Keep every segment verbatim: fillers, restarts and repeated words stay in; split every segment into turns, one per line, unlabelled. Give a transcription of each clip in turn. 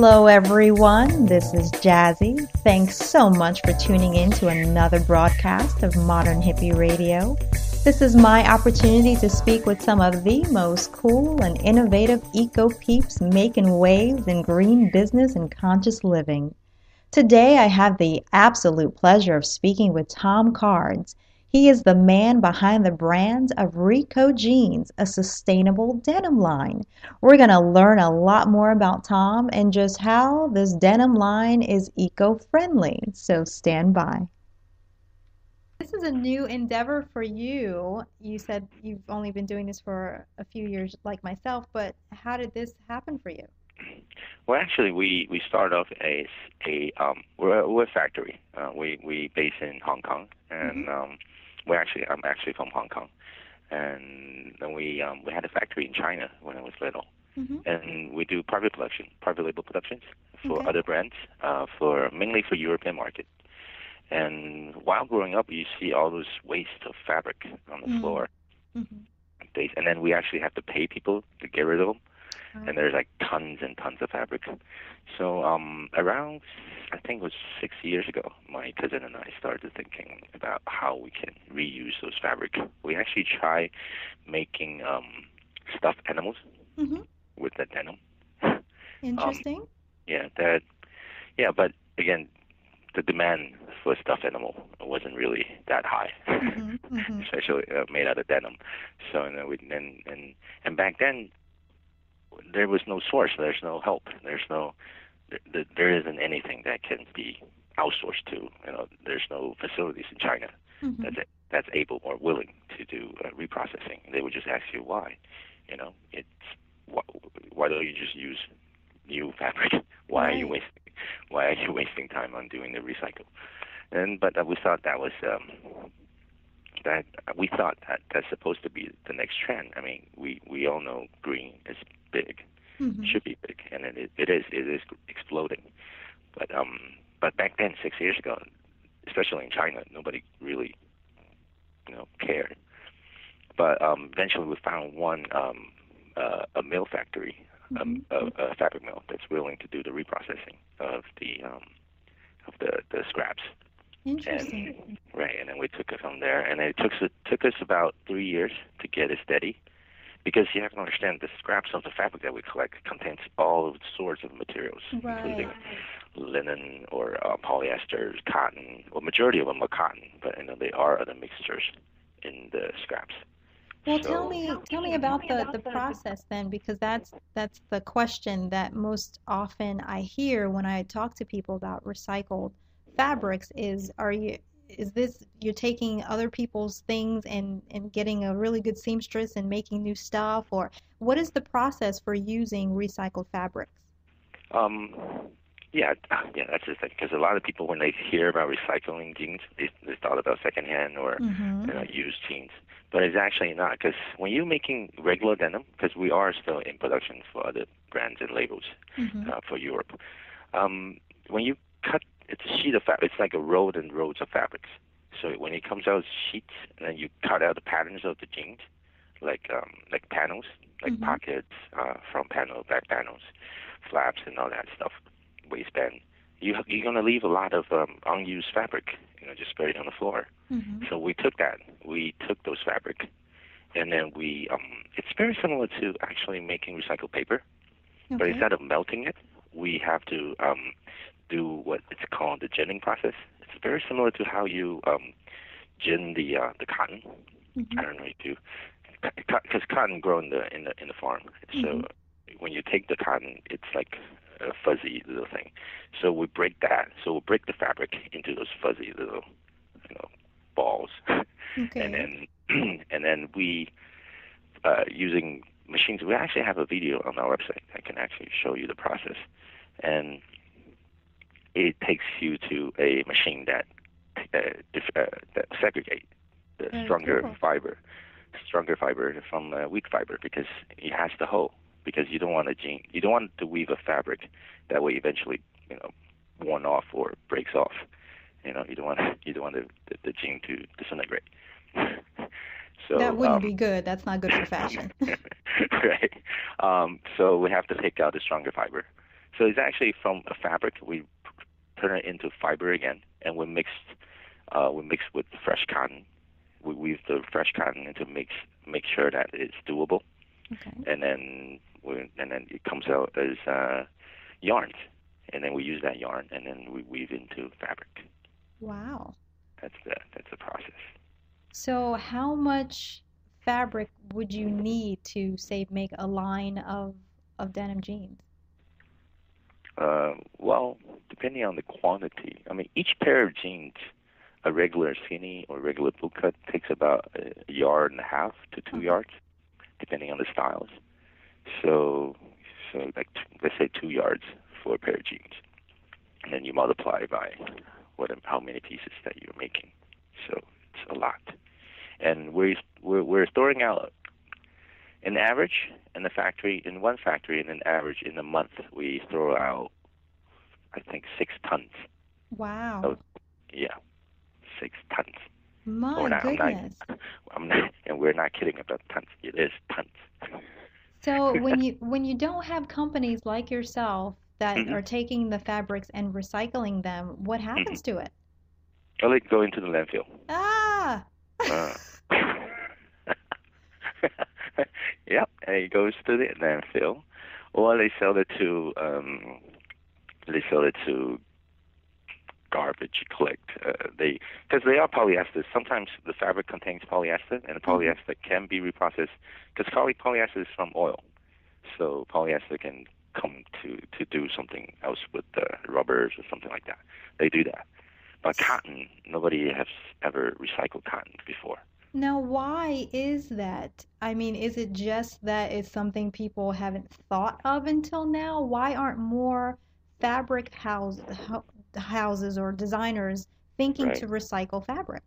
Hello, everyone. This is Jazzy. Thanks so much for tuning in to another broadcast of Modern Hippie Radio. This is my opportunity to speak with some of the most cool and innovative eco-peeps making waves in green business and conscious living. Today, I have the absolute pleasure of speaking with Tom Cards. He is the man behind the brands of Rico Jeans, a sustainable denim line. We're going to learn a lot more about Tom and just how this denim line is eco-friendly. So stand by. This is a new endeavor for you. You said you've only been doing this for a few years like myself, but how did this happen for you?
Well, actually, we, we started off as a um, we're, a- we're a factory. Uh, we we based in Hong Kong, and
Mm-hmm.
um, we actually I'm actually from Hong Kong, and then we um, we had a factory in China when I was little,
Mm-hmm.
and we do private production, private label productions for
Okay.
other brands, uh, for mainly for European market. And while growing up, you see all those waste of fabric on the floor,
Mm-hmm.
They- and then we actually have to pay people to get rid of them.
Wow.
And there's like tons and tons of fabric. So um, around, I think it was six years ago, my cousin and I started thinking about how we can reuse those fabric. We actually try making um, stuffed animals
Mm-hmm.
with the denim.
Interesting.
Yeah, that. Yeah, but again, the demand for stuffed animal wasn't really that high,
Mm-hmm. Mm-hmm.
especially uh, made out of denim. So and then we and and and back then there was no source. There's no help. There's no. There, there isn't anything that can be outsourced to. You know, there's no facilities in China
Mm-hmm.
that's that's able or willing to do uh, reprocessing. They would just ask you why. You know, it's why, why don't you just use new fabric? Why are you
Right.
wasting? Why are you wasting time on doing the recycle? And but uh, we thought that was um, that we thought that that's supposed to be the next trend. I mean, we we all know green is big,
Mm-hmm.
should be big, and it it is it is exploding. But um, but back then, six years ago, especially in China, nobody really you know cared. But um, eventually, we found one um, uh, a mill factory, um,
Mm-hmm.
a, a fabric mill that's willing to do the reprocessing of the um, of the the scraps.
Interesting.
And right, and then we took it from there, and it took us took us about three years to get it steady, because you have to understand the scraps of the fabric that we collect contains all sorts of materials, including
Right.
linen or uh, polyester, cotton. Well, majority of them are cotton, but you know there are other mixtures in the scraps.
Well,
So
tell me, tell me about the the process then, because that's that's the question that most often I hear when I talk to people about recycled fabrics is, are you, is this, you're taking other people's things and and getting a really good seamstress and making new stuff, or what is the process for using recycled fabrics?
um, yeah, uh, yeah, that's the thing. Because a lot of people, when they hear about recycling jeans, they, they thought about secondhand or
Mm-hmm.
you know, used jeans. But it's actually not, because when you're making regular denim, because we are still in production for other brands and labels
Mm-hmm.
uh, for Europe, um, when you cut, it's a sheet of fabric. It's like a roll and rolls of fabrics. So when it comes out as sheets, and then you cut out the patterns of the jeans, like um, like panels, like
Mm-hmm.
pockets, uh, front panel, back panels, flaps, and all that stuff, waistband. You you're gonna leave a lot of um, unused fabric, you know, just spread on the floor.
Mm-hmm.
So we took that. We took those fabric, and then we um, it's very similar to actually making recycled paper, but
Okay.
instead of melting it, we have to um, do what it's called the ginning process. It's very similar to how you um, gin the uh, the cotton.
Mm-hmm.
I don't know if you, because cotton grow in the in the in the farm. So
Mm-hmm.
when you take the cotton, it's like a fuzzy little thing. So we break that. So we break the fabric into those fuzzy little, you know, balls, and
Okay.
then and then we uh, using machines. We actually have a video on our website that can actually show you the process, and it takes you to a machine that uh, dif- uh, that segregate the
Very
stronger
cool.
fiber, stronger fiber from uh, weak fiber, because it has the hole. Because you don't want a jean, you don't want to weave a fabric that way eventually, you know, worn off or breaks off. You know, you don't want you don't want the the, the jean to disintegrate. So
That wouldn't
um,
be good. That's not good for fashion.
right. Um, so we have to take out the stronger fiber. So it's actually from a fabric. We turn it into fiber again, and we mix uh, we mix with fresh cotton. We weave the fresh cotton into mix make sure that it's doable,
Okay.
and then we, and then it comes out as uh, yarns, and then we use that yarn, and then we weave into fabric.
Wow.
That's the that's the process.
So how much fabric would you need to, say, make a line of of denim jeans?
Uh, well, depending on the quantity. I mean, each pair of jeans, a regular skinny or regular bootcut, takes about a yard and a half to two
Okay.
yards, depending on the styles. So, so like t- let's say two yards for a pair of jeans, and then you multiply by what how many pieces that you're making. So it's a lot, and we're we're, we're throwing out an average in the factory in one factory, in an average in a month we throw out I think six tons.
Wow.
Of, yeah, six tons.
My
We're not, I'm not,
goodness.
I'm not, and we're not kidding about tons. It is tons.
So when you when you don't have companies like yourself that
Mhm.
are taking the fabrics and recycling them, what happens to it?
I'll let it go into the landfill.
Ah.
Uh, yep, and it goes to the landfill, or they sell it to um, they sell it to garbage collect. Uh, they because they are polyester. Sometimes the fabric contains polyester, and the polyester can be reprocessed because poly polyester is from oil, so polyester can come to to do something else with the rubbers or something like that. They do that, but cotton, nobody has ever recycled cotton before.
Now, why is that? I mean, is it just that it's something people haven't thought of until now? Why aren't more fabric house, hou- houses or designers thinking
Right.
to recycle fabric?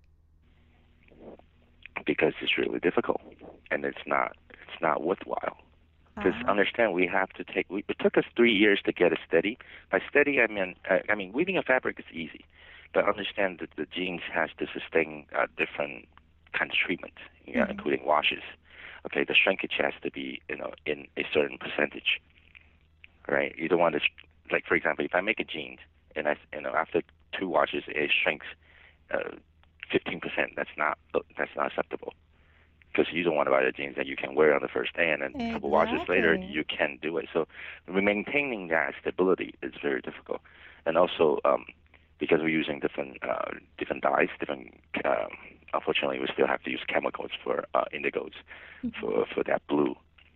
Because it's really difficult, and it's not it's not worthwhile. Because
Ah,
understand, we have to take. We, it took us three years to get it steady. By steady, I mean I, I mean weaving a fabric is easy, but understand that the jeans has to sustain uh, different kind of treatment, you know,
Mhm.
including washes. Okay, the shrinkage has to be you know in a certain percentage, right? You don't want to sh- like for example, if I make a jeans and I you know after two washes it shrinks uh, fifteen percent, that's not that's not acceptable. Because you don't want to buy the jeans that you can wear on the first day, and then a couple washes later
exactly.
you can't do it. So maintaining that stability is very difficult, and also um, because we're using different uh, different dyes, different. Um, unfortunately, we still have to use chemicals for uh, indigos
Mhm.
for for that blue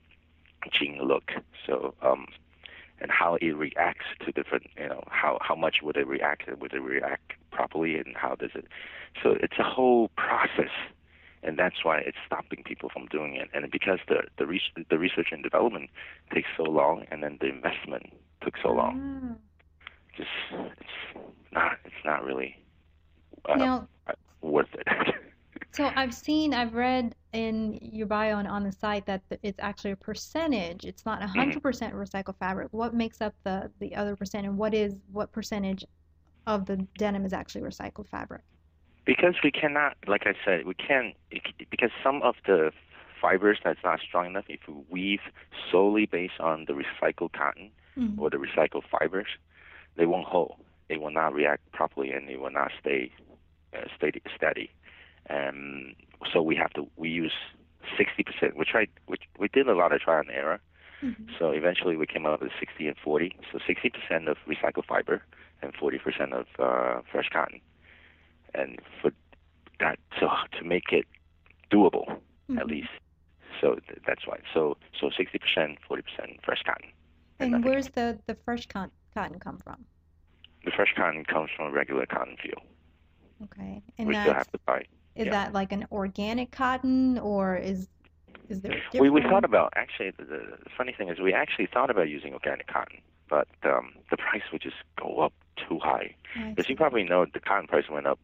jean look. So um, and how it reacts to different, you know, how how much would it react? Would it react properly, and how does it? So it's a whole process. And that's why it's stopping people from doing it. And because the the, res- the research and development takes so long, and then the investment took so long,
Ah.
just it's not it's not really uh,
Now,
worth it.
so I've seen, I've read in your bio on, on the site that th- it's actually a percentage. It's not
Mhm.
one hundred percent recycled fabric. What makes up the the other percent, and what is what percentage of the denim is actually recycled fabric?
Because we cannot, like I said, we can't because some of the fibers that's not strong enough. If we weave solely based on the recycled cotton
Mhm.
or the recycled fibers, they won't hold. They will not react properly, and they will not stay uh, steady. steady. Um, so we have to we use sixty percent. We tried. We, we did a lot of trial and error.
Mhm.
So eventually we came up with sixty and forty. So sixty percent of recycled fiber and forty percent of uh, fresh cotton. And for that, so to make it doable,
Mhm.
at least. So th- that's why. So so sixty percent, forty percent fresh cotton, and
And
nothing
where's
else.
the the fresh con cotton come from?
The fresh cotton comes from a regular cotton field.
Okay. And
We still
that's
have to buy.
is
Yeah.
that like an organic cotton, or is is there a
We we
different
thought
one?
about actually the, the funny thing is we actually thought about using organic cotton, but um, the price would just go up too high.
I
Because you
see.
probably know the cotton price went up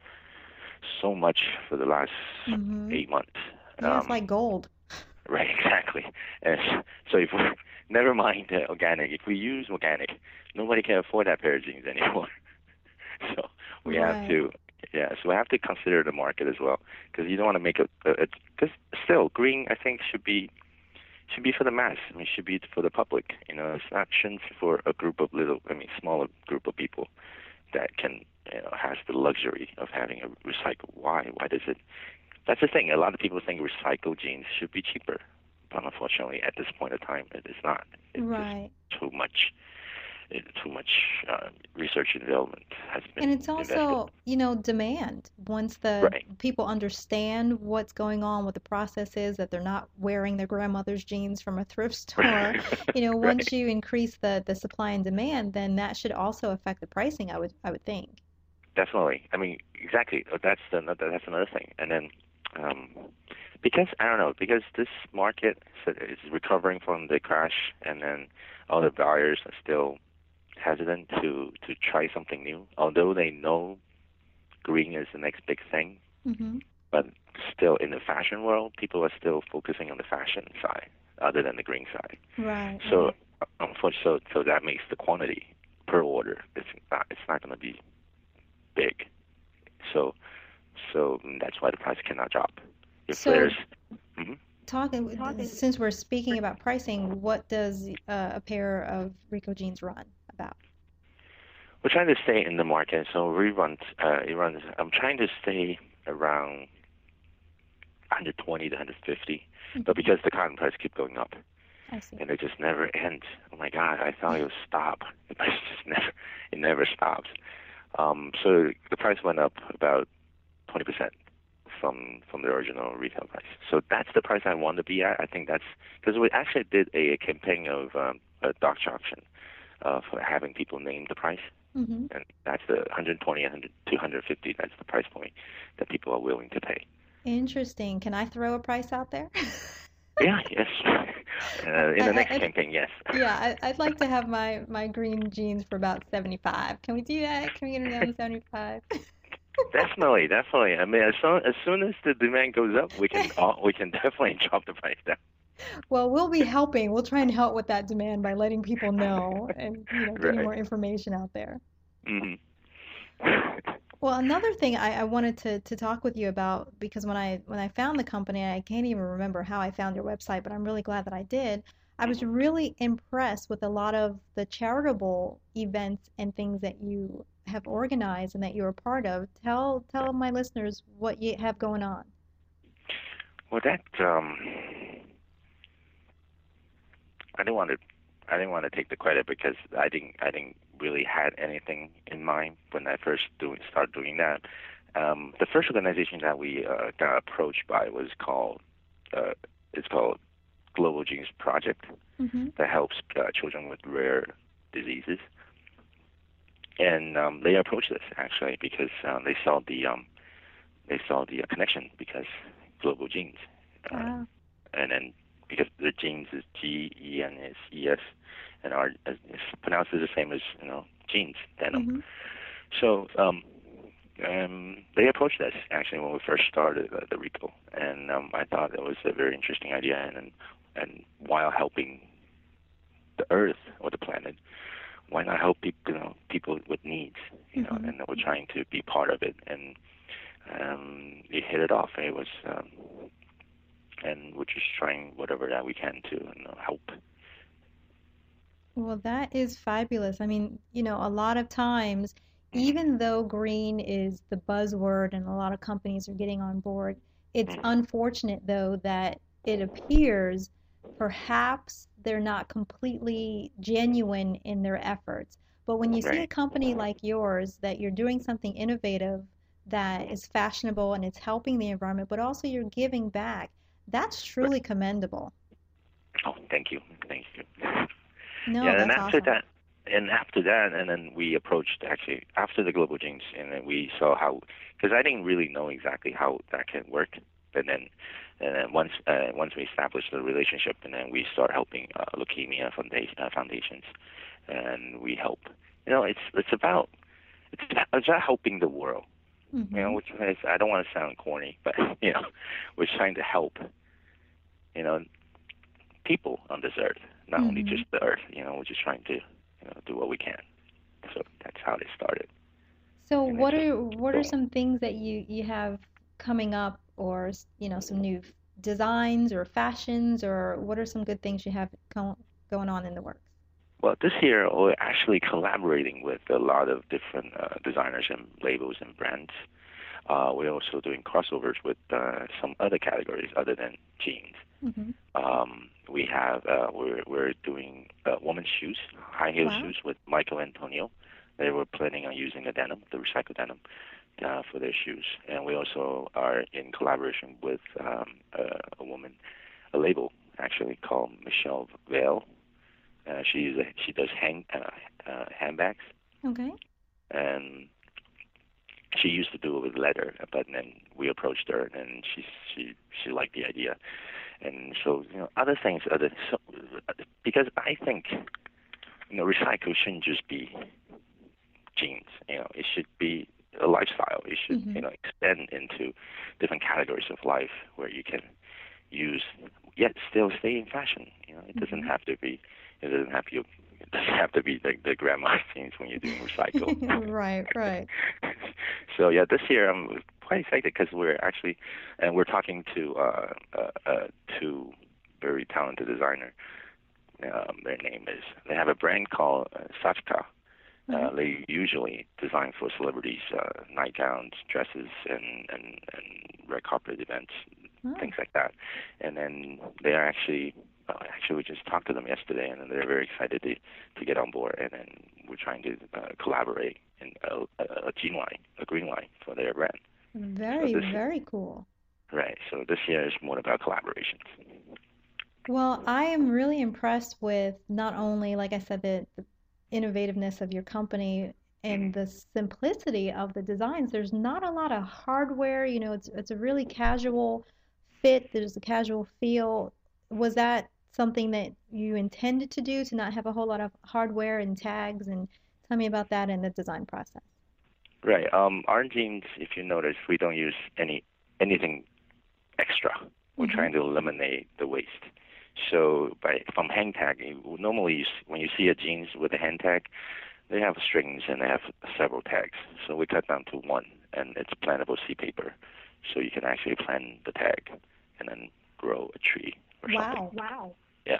so much for the last
Mhm.
eight months.
Yeah, it's
Um,
like gold.
Right, exactly. And so if we, never mind uh, organic, if we use organic, nobody can afford that pair of jeans anymore. So we have
Right.
to, yeah, so we have to consider the market as well, because you don't want to make a, because still, green, I think, should be, should be for the mass. I mean, it should be for the public. You know, it's not shouldn't for a group of little, I mean, smaller group of people that can, you know, has the luxury of having a recycle. Why? Why does it? That's the thing. A lot of people think recycled jeans should be cheaper, but unfortunately, at this point in time, it is not. It's
Right.
just too much. It, too much uh, research and development has been
And it's
invested.
also, you know, demand. Once the
Right.
people understand what's going on, what the process is, that they're not wearing their grandmother's jeans from a thrift store, you know,
Right.
once you increase the the supply and demand, then that should also affect the pricing, I would I would think.
Definitely. I mean, exactly. Uh, That's the, that's another thing. And then, um, because I don't know, because this market is recovering from the crash, and then all the buyers are still hesitant to to try something new, although they know green is the next big thing.
Hmm.
But still, in the fashion world, people are still focusing on the fashion side other than the green side.
Right,
So,
right.
uh, unfortunately, so, so that makes the quantity per order. It's not. It's not going to be big. So, so that's why the price cannot drop. If
So
there's, mhm.
talking, since we're speaking about pricing, what does uh, a pair of Rico jeans run about?
We're trying to stay in the market. So we run. Uh, it runs. I'm trying to stay around one hundred twenty to one hundred fifty, but because the cotton price keep going up,
I see.
and it just never ends. Oh my God! I thought it would stop. The price just never. It never stops. Um, so the price went up about twenty percent from from the original retail price. So that's the price I want to be at. I think that's because we actually did a, campaign of um, a dark auction uh, for having people name the price,
Hmm.
and that's the one hundred twenty, one hundred, two hundred fifty. That's the price point that people are willing to pay.
Interesting. Can I throw a price out there?
Yeah, yes. Uh, in
I,
the
I,
next
I'd,
campaign, yes.
yeah, I, I'd like to have my, my green jeans for about seventy-five. Can we do that? Can we get them down to seventy-five?
Definitely, definitely. I mean, as soon as soon as the demand goes up, we can all, we can definitely drop the price down.
Well, we'll be helping. We'll try and help with that demand by letting people know and, you know, getting
Right.
more information out there.
Hmm.
Well, another thing I, I wanted to, to talk with you about, because when I when I found the company, I can't even remember how I found your website, but I'm really glad that I did. I was
Hmm.
really impressed with a lot of the charitable events and things that you have organized and that you're a part of. Tell tell my listeners what you have going on.
Well, that um, I didn't want to. I didn't want to take the credit because I didn't. I didn't really had anything in mind when I first do, started doing that. Um, the first organization that we uh, got approached by was called. Uh, it's called Global Genes Project,
Hmm.
that helps uh, children with rare diseases. And um, they approached us actually because um, they saw the um, they saw the uh, connection because Global Genes, uh,
Wow.
and then because the genes is G E N S E S, and our uh, it's pronounced as the same as you know jeans denim.
Hmm.
So um, um, they approached us actually when we first started uh, the Rico, and um, I thought it was a very interesting idea, and and, and while helping the Earth or the planet, why not help people, you know, people with needs, you know,
Hmm.
and we're trying to be part of it, and um, it hit it off. It was, um, and we're just trying whatever that we can to you know, help.
Well, that is fabulous. I mean, you know, a lot of times,
Hmm.
even though green is the buzzword and a lot of companies are getting on board, it's
Hmm.
unfortunate, though, that it appears perhaps they're not completely genuine in their efforts. But when you see a
Right.
company like yours, that you're doing something innovative that
Hmm.
is fashionable and it's helping the environment, but also you're giving back, that's
Right.
truly commendable.
Oh, thank you, thank you.
No,
Yeah, and
that's
after
awesome.
that, and after that, and then we approached actually after the Global Genes, and then we saw how, because I didn't really know exactly how that can work, and then, and then once uh, once we established the relationship, and then we start helping uh, leukemia foundation, uh, foundations, and we help. You know, it's it's about it's about, it's about helping the world. You know,
Hmm.
which is, I don't want to sound corny, but you know, we're trying to help. You know, people on this earth, not only
Hmm.
just the earth. You know, we're just trying to, you know, do what we can. So that's how they started,
So
and it's
what
just
are what are
growing.
some things that you you have coming up or you know some new designs or fashions, or what are some good things you have go- going on in the works?
Well, this year we're actually collaborating with a lot of different uh, designers and labels and brands. Uh, we're also doing crossovers with uh, some other categories other than jeans.
Mm-hmm.
Um, we have uh, we're we're doing uh, women's shoes, high heel
Wow.
shoes with Michael Antonio. They were planning on using the denim, the recycled denim, uh, for their shoes. And we also are in collaboration with um, a, a woman, a label actually called Michelle Vale. Uh, she's a, she does hang uh, uh, handbags,
Okay.
and she used to do it with leather, but then we approached her, and she she she liked the idea, and so you know other things, other so, because I think you know recycle shouldn't just be jeans. You know, it should be a lifestyle. It should
Mm-hmm.
you know extend into different categories of life where you can use yet still stay in fashion. You know, it doesn't
Mm-hmm.
have to be. It doesn't have to. It doesn't have to be the, the grandma's jeans when you're doing recycle.
Right, right.
So yeah, this year I'm quite excited because we're actually, and we're talking to uh, uh, uh, two very talented designer. Um, their name is. They have a brand called uh, Sachka. Uh,
Mm-hmm.
they usually design for celebrities, uh, nightgowns, dresses, and, and, and red carpet events,
Oh.
things like that. And then they are actually, uh, actually we just talked to them yesterday, and they're very excited to, to get on board. And then we're trying to uh, collaborate in a, a, a jean line, a green line for their brand.
Very,
So this,
very cool.
right. So this year is more about collaborations.
Well, I am really impressed with not only, like I said, the, the innovativeness of your company and
Mhm.
the simplicity of the designs. There's not a lot of hardware, you know, it's it's a really casual fit, there's a casual feel. Was that something that you intended to do, to not have a whole lot of hardware and tags? And tell me about that in the design process.
Right. Um, our jeans, if you notice, we don't use any anything extra. We're
Mm-hmm.
trying to eliminate the waste. So by from hang tag, you- normally you, s- when you see a jeans with a hang tag, they have strings and they have several tags. So we cut down to one, and it's plantable sea paper. So you can actually plant the tag and then grow a tree or something.
Wow. Wow.
Yeah.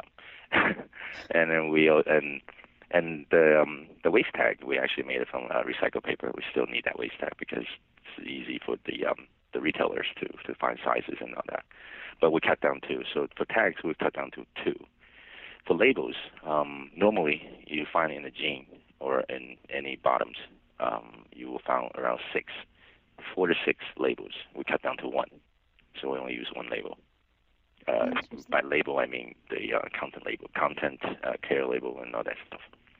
And then we al- and and the um, the waist tag we actually made it from uh, recycled paper. We still need that waist tag because it's easy for the um, the retailers to to find sizes and all that. But we cut down two. So for tags we cut down to two. For labels, um, normally you find in a jean or in any bottoms, um, you will find around six, four to six labels. We cut down to one, so we only use one label. Uh,
Interesting.
by label, I mean the uh, content label, content uh, care label, and all that stuff.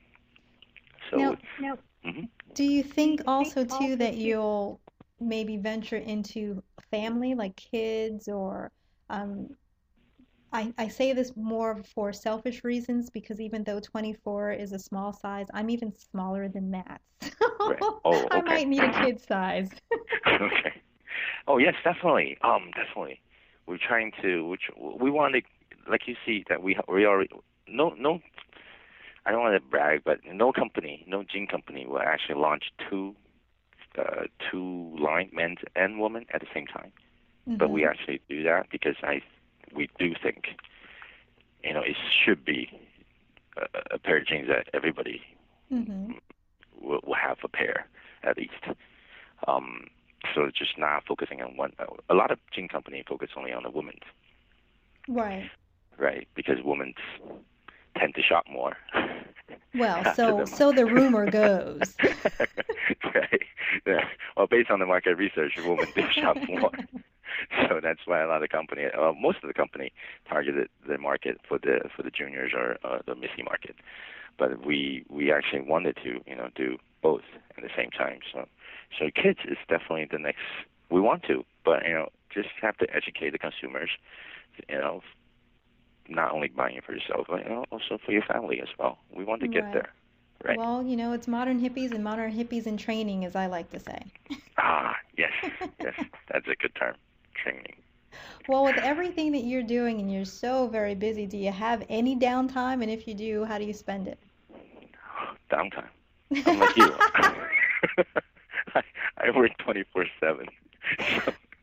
So,
Now,
Now, mhm.
do you think also too that you'll maybe venture into family, like kids, or um, I, I say this more for selfish reasons because even though twenty-four is a small size, I'm even smaller than that.
Right.
So
Oh,
I
okay.
might need a kid size.
Okay. Oh, yes, definitely. Um, definitely. We're trying to, which we want to, like you see that we we already no no. I don't want to brag, but no company, no jean company will actually launch two uh, two line, men's and women at the same time. But we
Hmm.
actually do that because I we do think you know it should be a, a pair of jeans that everybody
Hmm.
will, will have a pair at least. Um, so it's just not focusing on one. A lot of jean companies focus only on the women's,
Right.
right? Because women's tend to shop more.
Well,
After
so
them.
so the rumor goes.
Right. Yeah. Well, based on the market research, women do shop more. So that's why a lot of company, uh, most of the company, targeted the market for the for the juniors or uh, the Missy market. But we we actually wanted to you know do both at the same time. So so kids is definitely the next. We want to, but you know just have to educate the consumers. You know, not only buying it for yourself, but you know, also for your family as well. We want to get
Right.
there. Right.
Well, you know, it's modern hippies and modern hippies in training, as I like to say.
Ah, yes, yes, that's a good term. Training.
Well, with everything that you're doing and you're so very busy, do you have any downtime? And if you do, how do you spend it?
Downtime. I'm like you. I, I work twenty-four seven. So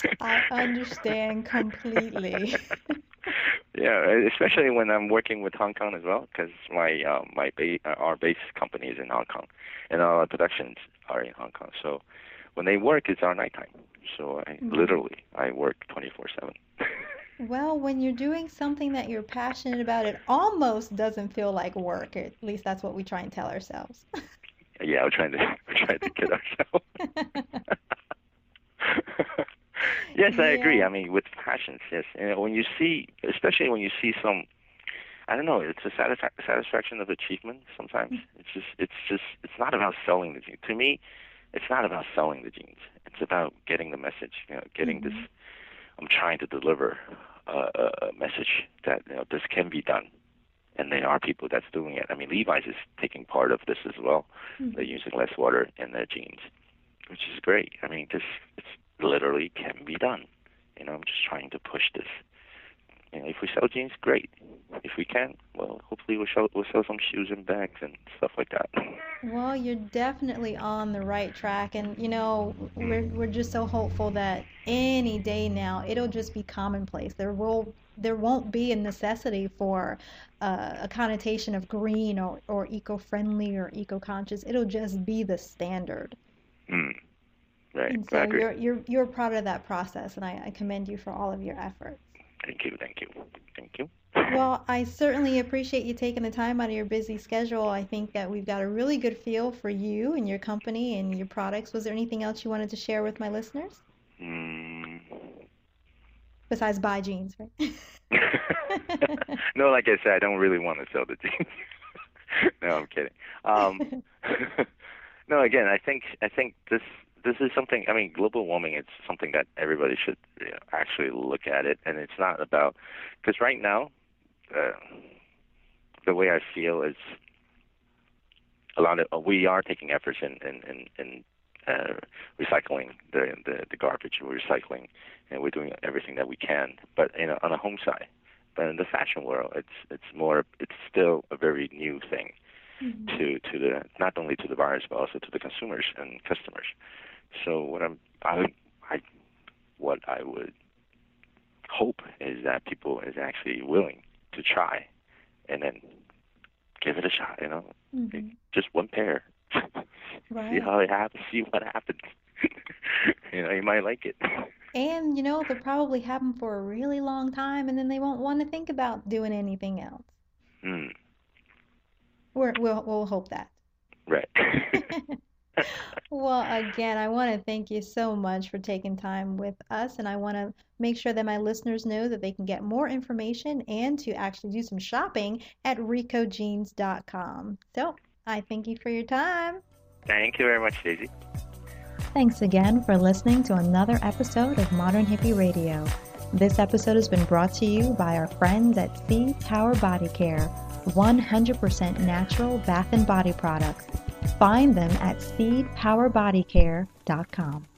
I understand completely.
Yeah, especially when I'm working with Hong Kong as well, because my uh, my ba- uh, our base company is in Hong Kong, and our productions are in Hong Kong. So when they work, it's our nighttime. So I
Mhm.
literally I work twenty-four seven.
Well, when you're doing something that you're passionate about, it almost doesn't feel like work. At least that's what we try and tell ourselves.
Yeah, we're trying to we're trying to kid ourselves. Yes, I agree.
Yeah.
I mean, with passions, yes. And when you see, especially when you see some, I don't know, it's a satisfa- satisfaction of achievement. Sometimes it's just, it's just, it's not about selling the jeans. To me, it's not about selling the jeans. It's about getting the message. You know, getting this.
Mm-hmm.
I'm trying to deliver uh, a a message that you know this can be done, and there are people that's doing it. I mean, Levi's is taking part of this as well. They're
Mm-hmm.
using less water in their jeans, which is great. I mean, this it's literally can be done. You know, I'm just trying to push this. You know, if we sell jeans, great. If we can, well, hopefully we'll sell we'll sell some shoes and bags and stuff like that.
Well, you're definitely on the right track, and you know, we're
Mm.
we're just so hopeful that any day now it'll just be commonplace. There will there won't be a necessity for uh, a connotation of green or or eco-friendly or eco-conscious. It'll just be the standard.
Mm. Right,
And
I
so
agree.
you're you're you're part of that process, and I, I commend you for all of your efforts.
Thank you, thank you, thank you.
Well, I certainly appreciate you taking the time out of your busy schedule. I think that we've got a really good feel for you and your company and your products. Was there anything else you wanted to share with my listeners?
Mm.
Besides buy jeans, right?
No, like I said, I don't really want to sell the jeans. No, I'm kidding. Um, no, again, I think I think this this is something. I mean, global warming. It's something that everybody should you know, actually look at it, and it's not about because right now, uh, the way I feel is a lot of uh, we are taking efforts in in in, in uh, recycling the, the the garbage. We're recycling, and we're doing everything that we can. But you know, on a home side, but in the fashion world, it's it's more. It's still a very new thing
Mhm.
to to the not only to the buyers but also to the consumers and customers. So what I'm I I what I would hope is that people is actually willing to try and then give it a shot. You know,
Mhm.
just one pair. See
Right.
how it happens. See what happens. You know, you might like it.
And you know, they'll probably have them for a really long time, and then they won't want to think about doing anything else.
Mm,
We're, we'll we'll hope that.
right.
Well, again, I want to thank you so much for taking time with us, and I want to make sure that my listeners know that they can get more information and to actually do some shopping at rico jeans dot com. So, I thank you for your time.
Thank you very much, Daisy.
Thanks again for listening to another episode of Modern Hippie Radio. This episode has been brought to you by our friends at Seed Power Body Care, one hundred percent natural bath and body products. Find them at seed power body care dot com.